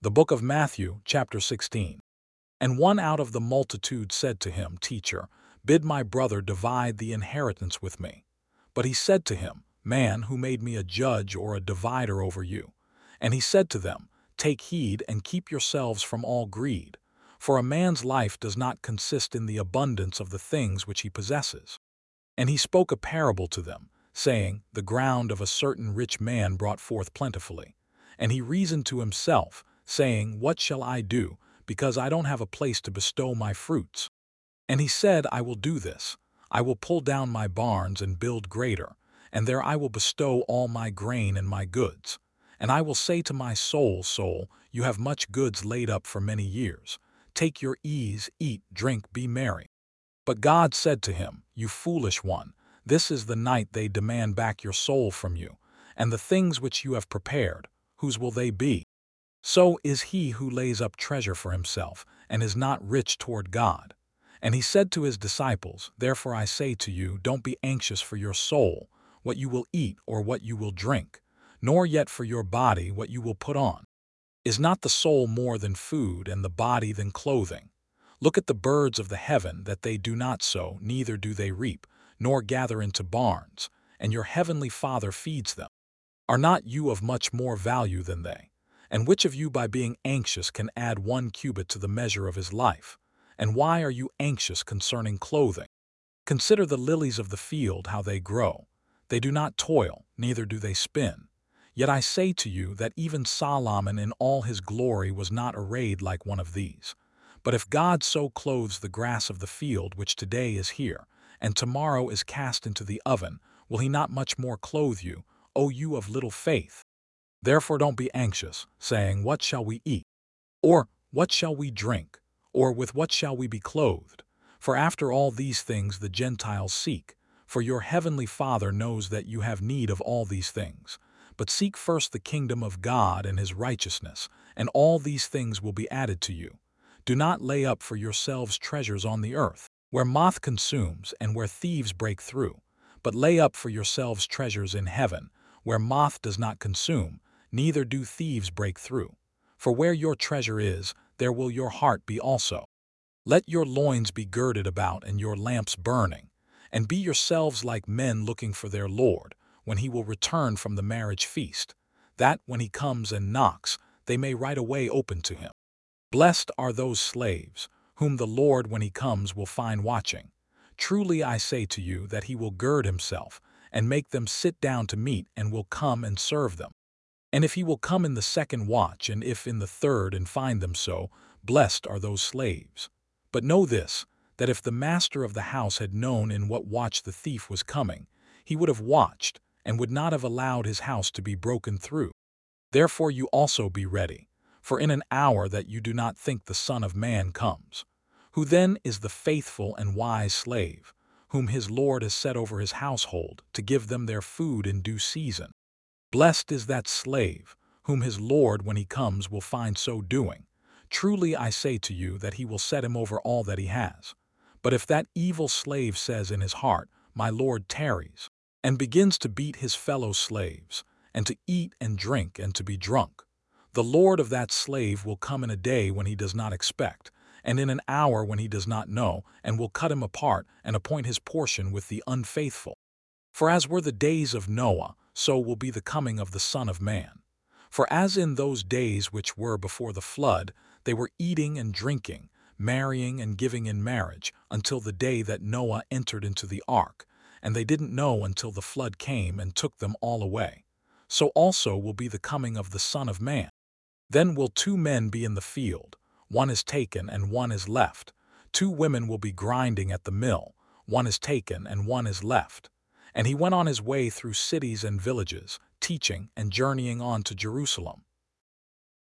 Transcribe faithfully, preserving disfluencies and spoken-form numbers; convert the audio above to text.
The book of Matthew, chapter sixteen. And one out of the multitude said to him, Teacher, bid my brother divide the inheritance with me. But he said to him, Man, who made me a judge or a divider over you? And he said to them, Take heed and keep yourselves from all greed. For a man's life does not consist in the abundance of the things which he possesses. And he spoke a parable to them, saying, The ground of a certain rich man brought forth plentifully. And he reasoned to himself, saying, What shall I do, because I don't have a place to bestow my fruits? And he said, I will do this. I will pull down my barns and build greater, and there I will bestow all my grain and my goods. And I will say to my soul, Soul, you have much goods laid up for many years. Take your ease, eat, drink, be merry. But God said to him, You foolish one, this is the night they demand back your soul from you, and the things which you have prepared, whose will they be? So is he who lays up treasure for himself, and is not rich toward God. And he said to his disciples, Therefore I say to you, don't be anxious for your soul, what you will eat or what you will drink, nor yet for your body what you will put on. Is not the soul more than food, and the body than clothing? Look at the birds of the heaven, that they do not sow, neither do they reap, nor gather into barns, and your heavenly Father feeds them. Are not you of much more value than they? And which of you by being anxious can add one cubit to the measure of his life? And why are you anxious concerning clothing? Consider the lilies of the field, how they grow. They do not toil, neither do they spin. Yet I say to you that even Solomon in all his glory was not arrayed like one of these. But if God so clothes the grass of the field, which today is here, and tomorrow is cast into the oven, will he not much more clothe you, O you of little faith? Therefore don't be anxious, saying, What shall we eat? Or, what shall we drink? Or with what shall we be clothed? For after all these things the Gentiles seek. For your heavenly Father knows that you have need of all these things. But seek first the kingdom of God and his righteousness, and all these things will be added to you. Do not lay up for yourselves treasures on the earth, where moth consumes and where thieves break through, but lay up for yourselves treasures in heaven, where moth does not consume, neither do thieves break through. For where your treasure is, there will your heart be also. Let your loins be girded about and your lamps burning, and be yourselves like men looking for their Lord, when he will return from the marriage feast, that, when he comes and knocks, they may right away open to him. Blessed are those slaves, whom the Lord when he comes will find watching. Truly I say to you that he will gird himself, and make them sit down to meat, and will come and serve them. And if he will come in the second watch, and if in the third, and find them so, blessed are those slaves. But know this, that if the master of the house had known in what watch the thief was coming, he would have watched, and would not have allowed his house to be broken through. Therefore you also be ready, for in an hour that you do not think the Son of Man comes. Who then is the faithful and wise slave, whom his Lord has set over his household, to give them their food in due season? Blessed is that slave, whom his Lord when he comes will find so doing. Truly I say to you that he will set him over all that he has. But if that evil slave says in his heart, My Lord tarries, and begins to beat his fellow slaves, and to eat and drink and to be drunk, the Lord of that slave will come in a day when he does not expect, and in an hour when he does not know, and will cut him apart and appoint his portion with the unfaithful. For as were the days of Noah, so will be the coming of the Son of Man. For as in those days which were before the flood, they were eating and drinking, marrying and giving in marriage, until the day that Noah entered into the ark, and they didn't know until the flood came and took them all away. So also will be the coming of the Son of Man. Then will two men be in the field, one is taken and one is left. Two women will be grinding at the mill, one is taken and one is left. And he went on his way through cities and villages, teaching and journeying on to Jerusalem.